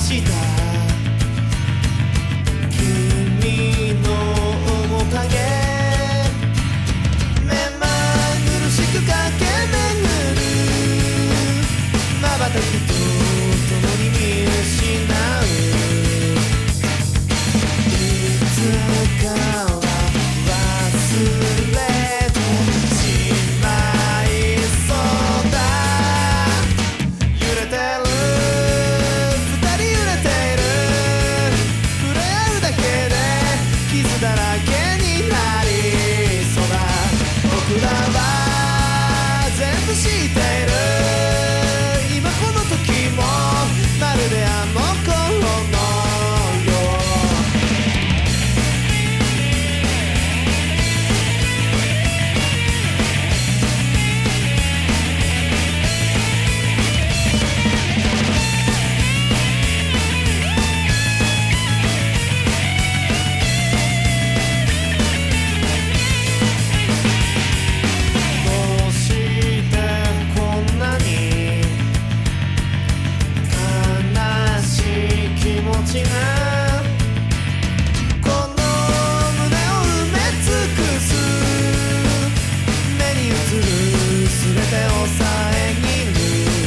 した君の面影目まぐるしく駆け巡る瞬きと共に見失ういつかは忘れてしまいそうだ揺れてる二人揺れている触れ合うだけで傷だらけになりそうだ僕らは全部知っている今この時もまるであの頃のよどうしてこんなに悲しい気持ちがこの胸を埋め尽くす目に映る全てを遮る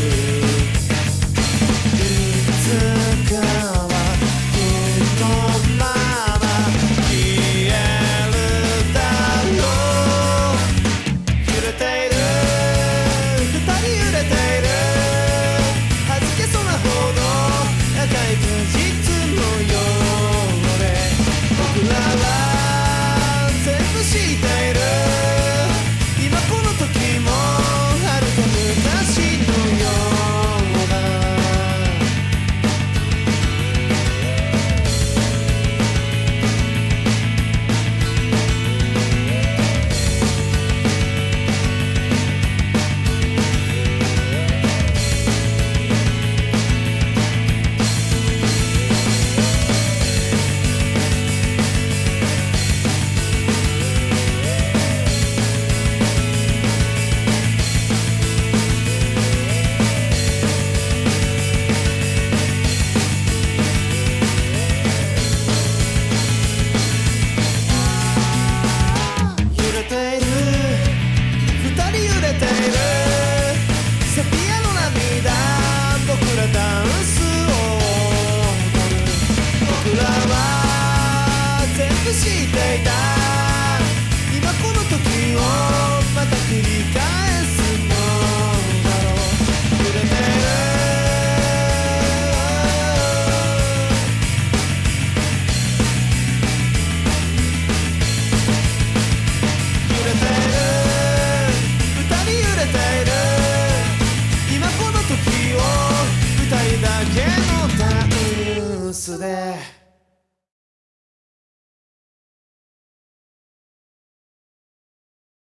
いつかはこのまま消えるだろう揺れている二人揺れている弾けそうなほど赤い果実のようで僕らは全部知っている今この時も遥か昔のようだ揺れている二人揺れているセピアの涙僕らダンスを踊る僕らは全部知っていた今この時をまた繰り返すのだろう揺れている揺れている二人揺れている今この時を二人だけのダンスで